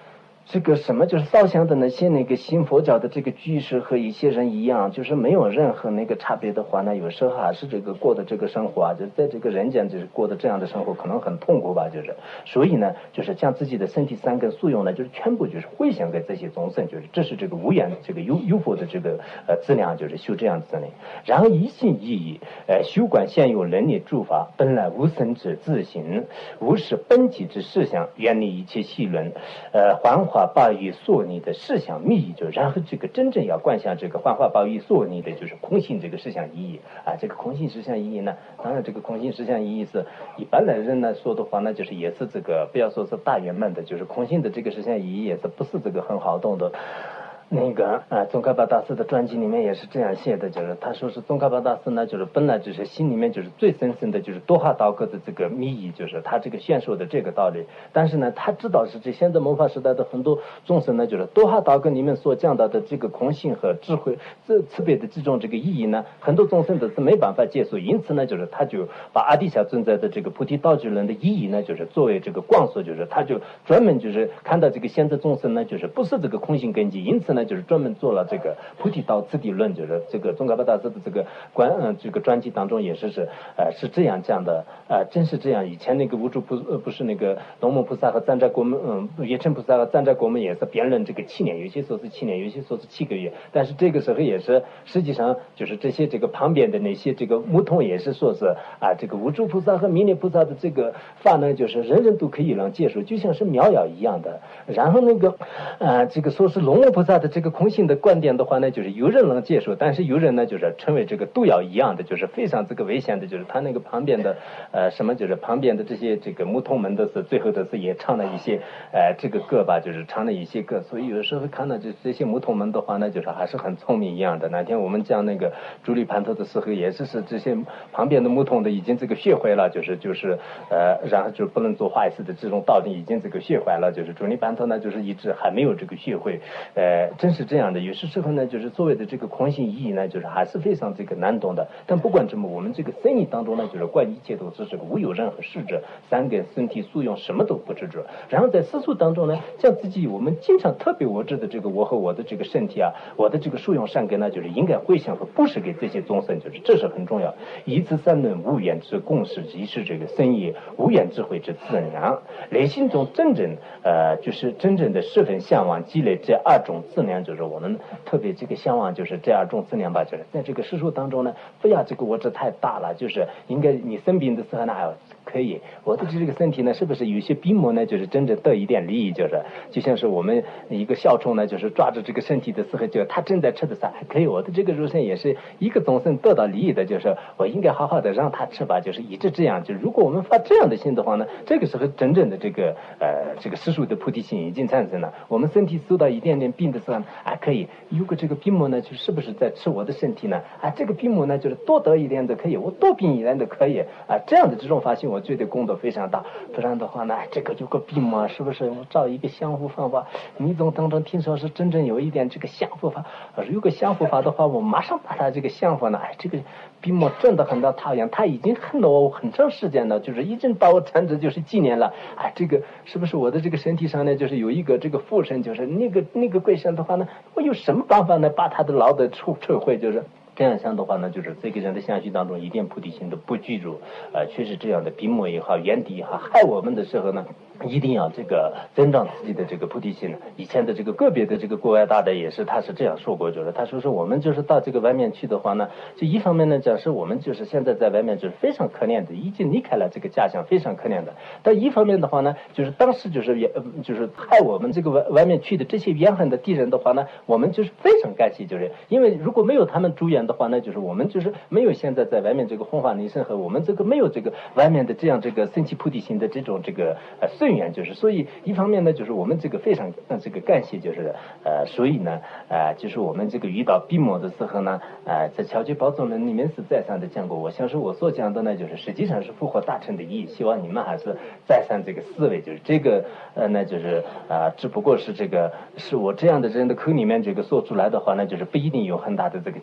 这个什么就是烧香的那些那个信佛教的这个居士和一些人一样，就是没有任何那个差别的话呢，有时候还是这个过的这个生活啊，就在这个人间就是过的这样的生活，可能很痛苦吧，就是所以呢，就是将自己的身体三根素用呢，就是全部就是回向给这些众生，就是这是这个无缘这个有佛的这个资粮，就是修这样子的。然后一心一意修观现有能力诸法，本来无生之自行，无视本体之事项，远离一切细论，幻化报与所拟的事项密意，就然后这个真正要观想这个幻化报与所拟的就是空性这个事项意义啊。这个空性事项意义呢，当然这个空性事项意义是一般的人呢说的话呢，就是也是这个不要说是大圆满的，就是空性的这个事项意义也是不是这个很好懂的。那个宗喀巴大师的传记里面也是这样写的，就是他说是宗喀巴大师呢，就是本来就是心里面就是最深深的就是多哈道格的这个密意，就是他这个宣说的这个道理。但是呢，他知道是这现在末法时代的很多众生呢，就是多哈道格里面所讲到的这个空性和智慧慈悲的这种这个意义呢，很多众生都是没办法接受。因此呢，就是他就把阿底峡存在的这个菩提道具论的意义呢，就是作为这个广说，就是他就专门就是看到这个现在众生呢，就是不是这个空性根基，因此呢。就是专门做了这个菩提道次第论，就是这个宗喀巴大师的这个这个专辑当中也是这样讲的真是这样。以前那个无著不是那个龙母菩萨和赞斋国门月称菩萨和赞斋国门也是辩论这个7年，有些说是7年，有些说是7个月，但是这个时候也是实际上就是这些这个旁边的那些这个木桶也是说是这个无著菩萨和弥勒菩萨的这个法呢，就是人人都可以能接受，就像是苗药一样的。然后那个这个说是龙母菩萨的这个空性的观点的话呢，就是有人能接受，但是有人呢就是成为这个毒药一样的，就是非常这个危险的，就是他那个旁边的什么就是旁边的这些这个牧童们都是最后都是也唱了一些这个歌吧，就是唱了一些歌，所以有时候看到这些牧童们的话呢，就是还是很聪明一样的。那天我们讲那个朱利盘头的时候，也是这些旁边的牧童的已经这个学会了，就是然后就不能做坏事的这种道理已经这个学会了，就是朱利盘头呢就是一直还没有这个学会。真是这样的，有些时候呢，就是所谓的这个空性意义呢，就是还是非常这个难懂的。但不管怎么，我们这个生意当中呢，就是观一切都是这个无有任何事者，三根身体素用什么都不执着。然后在世俗当中呢，像自己我们经常特别我知的这个我和我的这个身体我的这个素用善根呢，就是应该回向和布施给这些众生，就是这是很重要。以此三论无缘之共识，即是这个生意无缘智慧之自量，内心中真正就是真正的十分向往积累这2种资粮，就是我们特别这个向往就是这2种资粮吧，就是在这个世俗当中呢，不要这个我执太大了，就是应该你生病的时候呢，可以我的这个身体呢，是不是有些病魔呢，就是真正得一点利益，就像是我们一个小虫呢，就是抓着这个身体的时候，就他正在吃的时候还可以，我的这个肉身也是一个众生得到利益的，就是我应该好好的让他吃吧，就是一直这样。就如果我们发这样的心的话呢，这个时候真正的这个世俗的菩提心已经产生了。我们身体受到一点点病的时候可以，如果这个病魔呢，就是不是在吃我的身体呢？这个病魔呢，就是多得一点的可以，我多病一点的可以这样的这种发心，我觉得功德非常大。不然的话呢，这个有个病魔，是不是我找一个降伏方法？密宗当中听说是真正有一点这个降伏法，如果降伏法的话，我马上把它这个降伏呢，这个病魔真的很讨厌，他已经恨了我很长时间了，就是已经把我缠着就是几年了。这个是不是我的这个身体上呢，就是有一个这个附身，就是那个鬼神的话呢，我有什么办法呢，把他的劳德撤回？就是这样想的话呢，就是这个人的相续当中一点菩提心都不具足确实这样的病魔也好，原敌也好，害我们的时候呢，一定要这个增长自己的这个菩提心。以前的这个个别的这个国外大的也是，他是这样说过，就是他说是我们就是到这个外面去的话呢，就一方面呢讲是我们就是现在在外面就是非常可怜的，已经离开了这个家乡，非常可怜的。但一方面的话呢，就是当时就是害我们这个外面去的这些怨恨的敌人的话呢，我们就是非常感谢，就是因为如果没有他们助缘的话呢，就是我们就是没有现在在外面这个弘法利生和我们这个没有这个外面的这样这个升起菩提心的这种这个顺缘，就是所以一方面呢，就是我们这个非常这个感谢，就是所以呢就是我们这个遇到病魔的时候呢在乔觉宝宗论里面是再三的讲过，我想说我所讲的呢，就是实际上是复活大乘的意义，希望你们还是再三这个思维，就是这个那就是只不过是这个是我这样的人的口里面这个说出来的话呢，就是不一定有很大的这个价值的。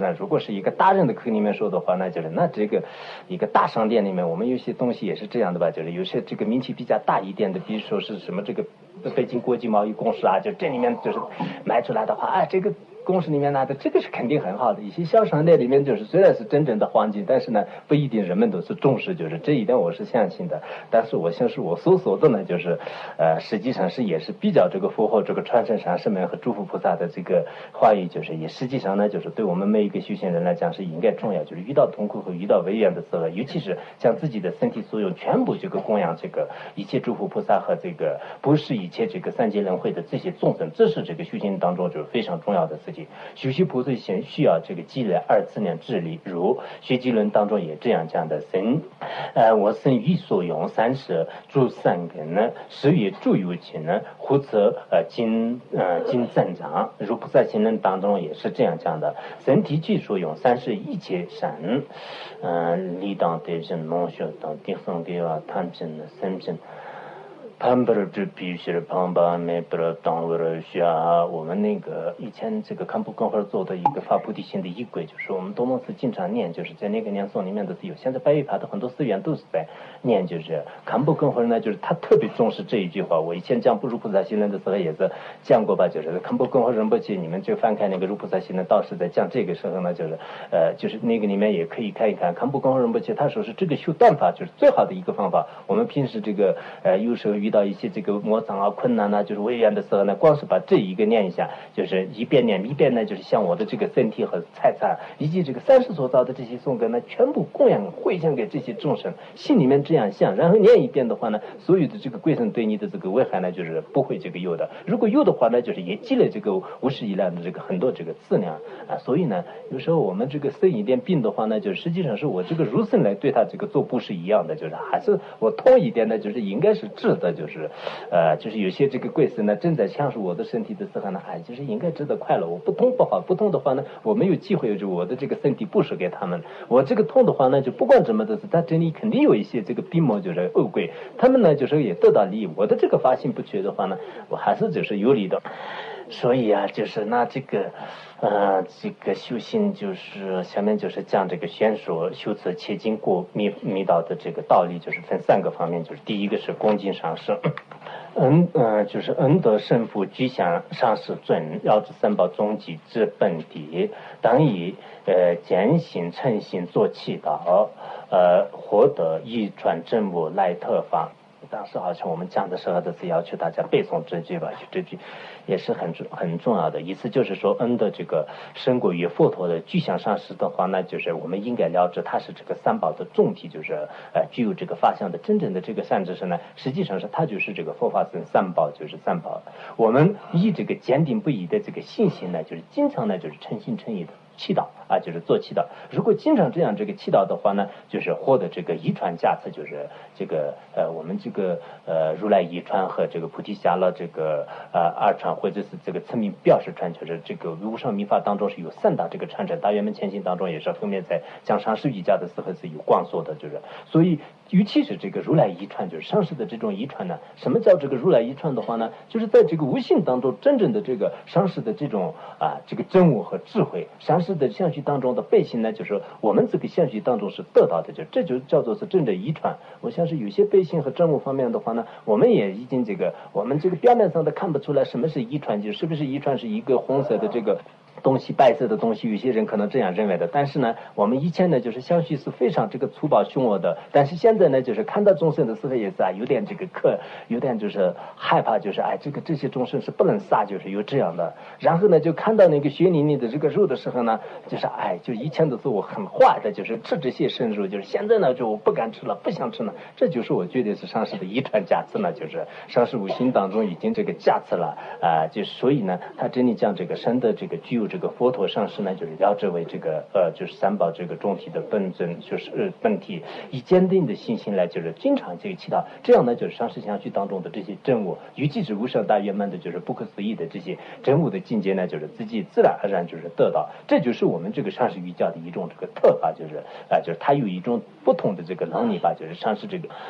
上如果是一个大人的课里面说的话，那就是那这个一个大商店里面，我们有些东西也是这样的吧，就是有些这个名气比较大一点的，比如说是什么这个北京国际贸易公司啊，就这里面就是卖出来的话，啊，这个公司里面拿的这个是肯定很好的。一些小商店里面就是虽然是真正的黄金，但是呢不一定人们都是重视，就是这一点我是相信的。但是我相信我所说的呢，就是实际上是也是比较这个符合这个传承上师们和诸佛菩萨的这个话语，就是也实际上呢就是对我们每一个修行人来讲是应该重要，就是遇到痛苦和遇到危险的时候，尤其是将自己的身体所有全部这个供养这个一切诸佛菩萨和这个不是一切这个三界轮回的这些众生，这是这个修行当中就是非常重要的事情。修习菩萨行需要这个积累二次元智力，如学经论当中也这样讲的：身，我身于所用，三舍诸三根呢，十月诸有情呢，或者经增长。如菩萨行论当中也是这样讲的：身体具所用，三是一切善，理当得人梦学等地方给啊，谈真的身真。潘不是必须是潘巴没不是当为了需要我们那个以前这个堪布公会做的一个发菩提心的仪轨，就是我们多梦寺经常念，就是在那个念诵里面的有，现在白玉帕的很多寺院都是在念，就是堪布公会呢，就是他特别重视这一句话。我以前讲不如菩萨行论的时候也是讲过吧，就是堪布公会仁波切，你们就翻开那个如菩萨行论道士在讲这个时候呢，就是那个里面也可以看一看堪布公会仁波切他说是这个修断法就是最好的一个方法。我们平时这个有时候遇到一些这个魔障啊、困难啊，就是危险的时候呢，光是把这一个念一下，就是一边念一边呢，就是向我的这个身体和财产以及这个三世所造的这些颂歌呢，全部供养回向给这些众生，心里面这样想，然后念一遍的话呢，所有的这个贵生对你的这个危害呢，就是不会这个有的。如果有的话呢，就是也积累这个无始以来的这个很多这个资粮啊。所以呢，有时候我们这个生一点病的话呢，就实际上是我这个如身来对他这个做布施一样的，就是还是我痛一点呢，就是应该是治的，就是有些这个贵生呢正在享受我的身体的时候呢，就是应该值得快乐。我不痛不好，不痛的话呢，我没有机会就我的这个身体布施给他们。我这个痛的话呢，就不管怎么的是，他这里肯定有一些这个病魔就是恶鬼，他们呢就是也得到利益。我的这个发心不缺的话呢，我还是就是有利的。所以啊，就是那这个修行就是下面就是讲这个宣说修持切经过密道的这个道理，就是分三个方面，就是第一个是恭敬上师。就是恩德胜福居向上师尊，要知三宝终极之本体，当以坚行诚信做祈祷，获得一传正悟来特法。当时好像我们讲的时候都是要求大家背诵这句吧，这句也是很重要的。意思就是说，恩的这个胜过于佛陀的具象上师的话，那就是我们应该了知它是这个三宝的重体，就是具有这个法相的真正的这个善知识呢，实际上是它就是这个佛法僧三宝，就是三宝。我们以这个坚定不移的这个信心呢，就是经常呢就是诚心诚意的祈祷啊，就是做祈祷。如果经常这样这个祈祷的话呢，就是获得这个遗传加持，就是这个我们这个如来遗传和这个菩提伽罗这个二传，或者是这个称名表示传，就是这个无上密法当中是有三大这个传承。大圆满前行当中也是后面在讲上师瑜伽的时候是有光说的，就是所以尤其是这个如来遗传，就是上师的这种遗传呢，什么叫这个如来遗传的话呢？就是在这个无性当中真正的这个上师的这种这个真悟和智慧，上师的相续当中的背信呢，就是我们这个相续当中是得到的，这就叫做是真正遗传。我相信有些背信和真悟方面的话呢，我们也已经我们这个表面上都看不出来什么是遗传，就是不是遗传是一个红色的这个东西，白色的东西，有些人可能这样认为的。但是呢，我们以前呢就是相续是非常这个粗暴凶恶的，但是现在呢就是看到众生的时候也是有点这个有点就是害怕，就是这些众生是不能杀，就是有这样的。然后呢就看到那个血淋淋的这个肉的时候呢，就是就以前的时候我很坏的，就是吃这些生肉，就是现在呢就我不敢吃了，不想吃了。这就是我觉得是上师的遗传加持呢，就是上师五行当中已经这个加持了就是所以呢他这里讲这个生的这个具有这个佛陀上师呢，就是了知为这个就是三宝这个中体的本尊，就是本体，以坚定的信心来就是经常这个祈祷，这样呢就是上师相续当中的这些真悟，尤其是无上大圆满的就是不可思议的这些真悟的境界呢，就是自己自然而然就是得到。这就是我们这个上师瑜伽的一种这个特法，就是它有一种不同的这个能力吧，就是上师这个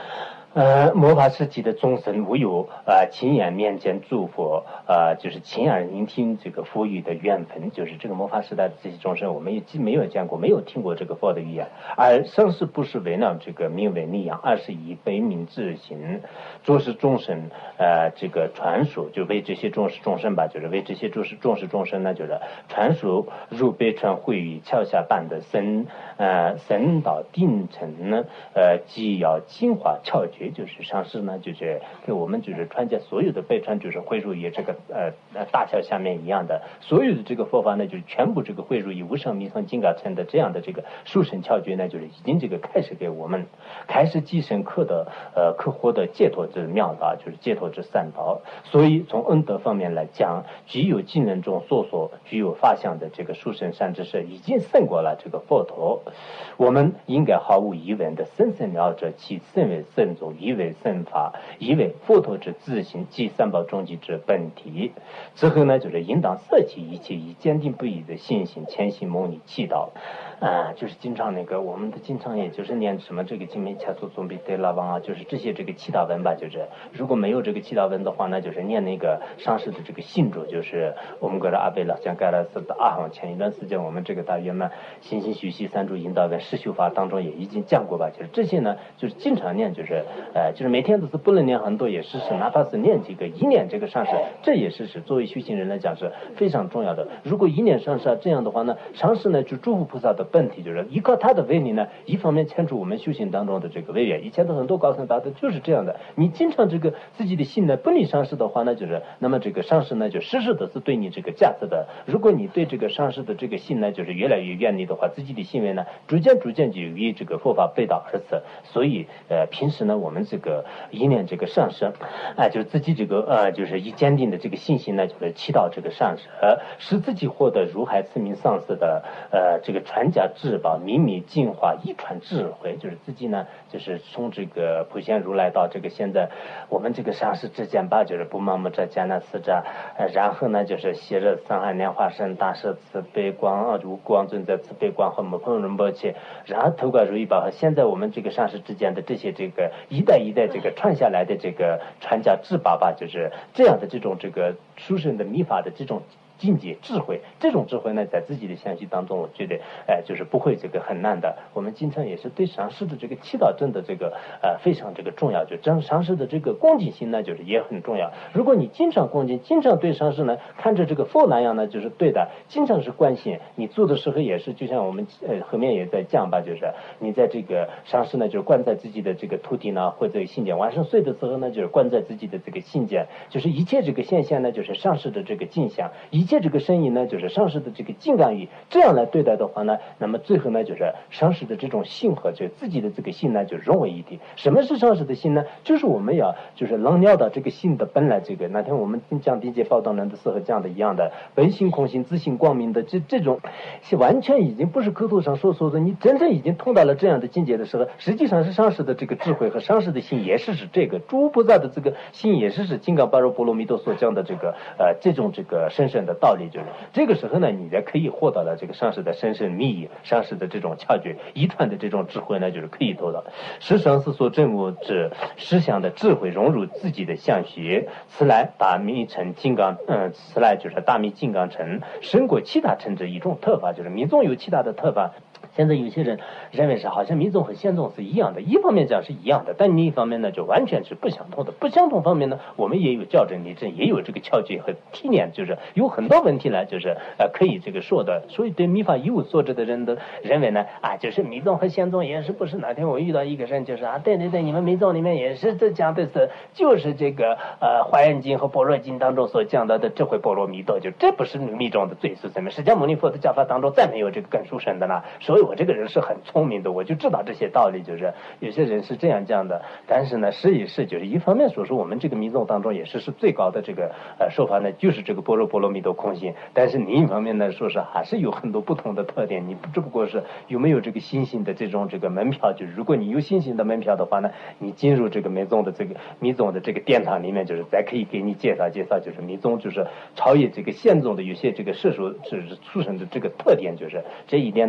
末法时期的众生无有亲眼面见诸佛，就是亲耳聆听这个佛语的缘分，就是这个末法时代的这些众生，我们也没有见过，没有听过这个佛的语言，而上师不是为了这个名为利养，而是以悲悯之心，做是众生这个传说，就为这些众生吧，就是为这些众生呢，就是传说如北川慧宇桥下般的僧道定尘呢，既要净化窍诀，就是上师呢，就是给我们就是传讲所有的北川，就是汇入于这个大桥下面一样的，所有的这个佛法呢，就是全部这个汇入于无上弥陀金刚乘的这样的这个殊胜窍诀呢，就是已经这个开始给我们开始寄生可获得解脱之妙道，就是解脱之三宝。所以从恩德方面来讲，具有技能中所具有法相的这个殊胜善知识，已经胜过了这个佛陀。我们应该毫无疑问的深深了解其甚为圣宗，亦为圣法，亦为佛陀之自性，即三宝终极之本体。之后呢，就是应当舍弃一切，以坚定不移的信心虔信牟尼祈祷。就是经常我们的经常也就是念什么这个经梅恰苏总比对拉王啊，就是这些这个祈祷文吧，就是如果没有这个祈祷文的话呢，就是念那个上师的这个信主，就是我们搁这阿贝拉像盖拉斯的阿行，前一段时间我们这个大约嘛心心学习三主引导文实修法当中也已经讲过吧，就是这些呢就是经常念，就是每天都是不能念很多，也是哪怕是念几个一念这个上师，这也是作为修行人来讲是非常重要的。如果一念上师这样的话呢，上师呢就诸佛菩萨的本体，就是依靠他的威力呢，一方面牵出我们修行当中的这个威严。以前的很多高僧大德就是这样的，你经常这个自己的心呢不离上师的话呢，就是那么这个上师呢就时时都是对你这个价值的。如果你对这个上师的这个心呢就是越来越远离的话，自己的行为呢逐渐就与这个佛法背道而驰。所以平时呢我们这个一念这个上师就是自己这个就是以坚定的这个信心呢，就是祈祷这个上师，使自己获得如海慈明上师的这个传家至宝秘密净化一传智慧，就是自己呢就是从这个普贤如来到这个现在我们这个上师之间吧，就是不盲目者艰难死者，然后呢就是昔日上海莲花生大师慈悲光如光尊者慈悲光和母碰仁波切，然后透过如意宝和现在我们这个上师之间的这些这个一代一代这个传下来的这个传家至宝吧，就是这样的这种这个殊胜的秘法的这种境界智慧，这种智慧呢在自己的相续当中我觉得就是不会这个很难的。我们经常也是对上师的这个祈祷真的这个非常这个重要，就上师的这个恭敬心呢就是也很重要。如果你经常恭敬，经常对上师呢看着这个佛那样呢就是对的，经常是关心，你做的时候也是就像我们后面也在讲吧，就是你在这个上师呢就是关在自己的这个徒弟呢或者信件，晚上睡的时候呢就是关在自己的这个信件，就是一切这个现象呢就是上师的这个镜像，一切这个声音呢就是上师的这个金刚语，这样来对待的话呢，那么最后呢就是上师的这种心和就自己的这个心呢就融为一体。什么是上师的心呢？就是我们要就是能了到这个心的本来，这个那天我们讲地界报道人的时候讲的一样的本性空性自性光明的这种是完全已经不是口头上说的，你真正已经通到了这样的境界的时候，实际上是上师的这个智慧和上师的心也是这个诸菩萨的这个心也是金刚般若波罗蜜多所讲的这个这种这个深深的道理，就是这个时候呢你才可以获得了这个上师的深深密意，上师的这种窍诀遗传的这种智慧呢就是可以得到，使上师所证悟之实相的智慧融入自己的相续，此来大密乘金刚此来就是大密金刚乘胜过其他乘之一种特法，就是密宗有其他的特法。现在有些人认为是好像密宗和宪宗是一样的，一方面讲是一样的，但另一方面呢就完全是不相同的。不相同方面呢我们也有校正例证，也有这个窍诀和提炼，就是有很多问题来就是可以这个说的。所以对密法一无所知的人都认为呢就是密宗和宪宗也是不是。哪天我遇到一个人就是对你们密宗里面也是这讲的是就是这个华严经和般若经当中所讲到的智慧波罗蜜多，就这不是密宗的最是什么释迦牟尼佛的教法当中再没有这个更殊胜的了。所以我这个人是很聪明的，我就知道这些道理，就是有些人是这样讲的。但是呢是就是一方面说我们这个密宗当中也是最高的这个说法呢就是这个般若波罗蜜多空性，但是另一方面呢说是还是有很多不同的特点，你只不过是有没有这个心性的这种这个门票，就是如果你有心性的门票的话呢，你进入这个密宗的这个殿堂里面，就是再可以给你介绍就是密宗就是超越这个宪宗的有些这个世俗是出生的这个特点，就是这一点呢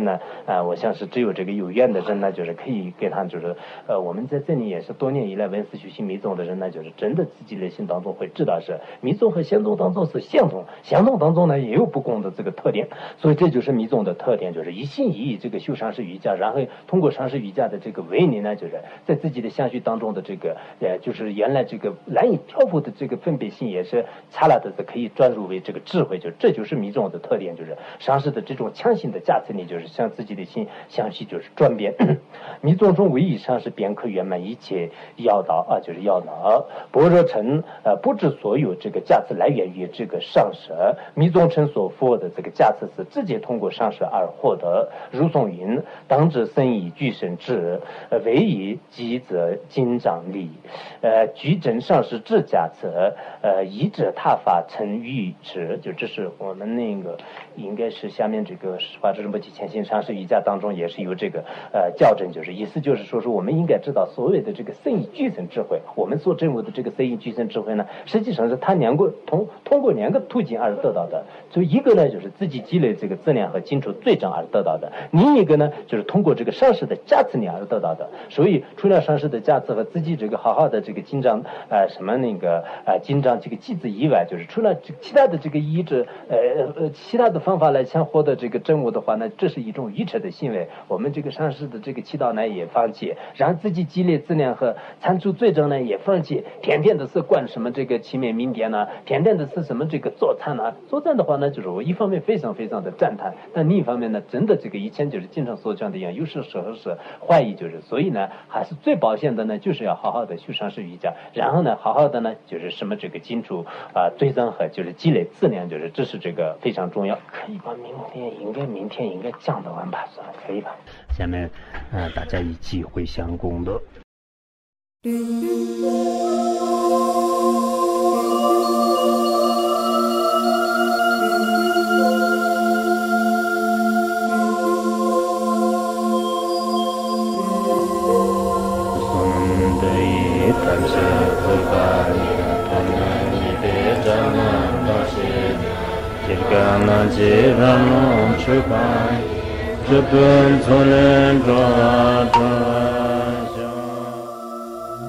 我想是只有这个有缘的人呢，就是可以给他就是我们在这里也是多年以来闻思修行密宗的人呢，就是真的自己内心当中会知道是密宗和相宗当中是相同，相同当中呢也有不共的这个特点，所以这就是密宗的特点，就是一心一意这个修上师瑜伽，然后通过上师瑜伽的这个为你呢，就是在自己的相续当中的这个就是原来这个难以漂浮的这个分别心也是刹那的可以转入为这个智慧，这就是密宗的特点，就是上师的这种强行的加持力，就是向自己的心相续就是转变。密宗中唯一上师便可圆满一切要道啊，就是要道。般若称不知所有这个加持来源于这个上师，密宗称所获的这个加持是直接通过上师而获得。如颂云：当知僧以具身智，唯以积则经章力。具真上师智加持，依者他法成愚智。就这是我们那个应该是下面这个华智仁波切前行上师瑜伽当中也是有这个校正，就是意思就是说我们应该知道所谓的这个僧以具身智慧，我们所证悟的这个僧以具身智慧呢，实际上是他通过两个途径而得到的。所以一个呢就是自己积累这个资粮和基础罪证而得到的，另一个呢就是通过这个上师的加持力而得到的。所以除了上师的加持和自己这个好好的这个经章什么那个经章这个记字以外，就是除了其他的这个依止其他的方法来想获得这个证悟的话呢，这是一种愚痴的行为。我们这个上师的这个祈祷呢也放弃，让自己积累资粮和参出罪证呢也放弃，天天的是灌什么这个祈勉明典呢，天天的是什么这个做餐呢？做餐的话呢，就是我一方面非常非常的赞叹，但另一方面呢，真的这个以前就是经常所讲的一样，有时候是怀疑，就是所以呢，还是最保险的呢，就是要好好的修上师瑜伽，然后呢，好好的呢，就是什么这个基础罪证和就是积累资粮，就是这是这个非常重要。可以吧？明天应该讲得完吧？是吧？可以吧？ 下面大家一起回向功德。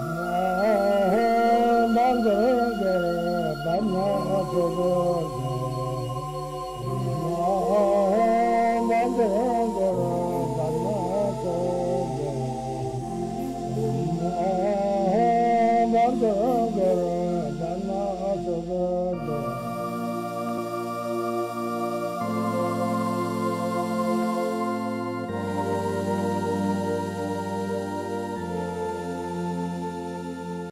Bye.